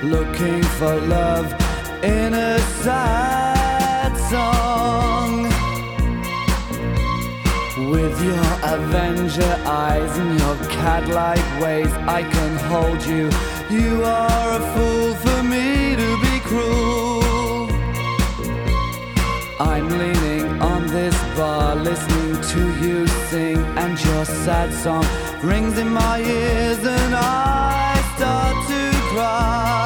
looking for love in a sad song. With your Avenger eyes and your cat-like ways, I can hold you. You are a fool for me to be cruel. I'm leaning on this bar, listening to you sing, and your sad song rings in my ears, and I start to cry.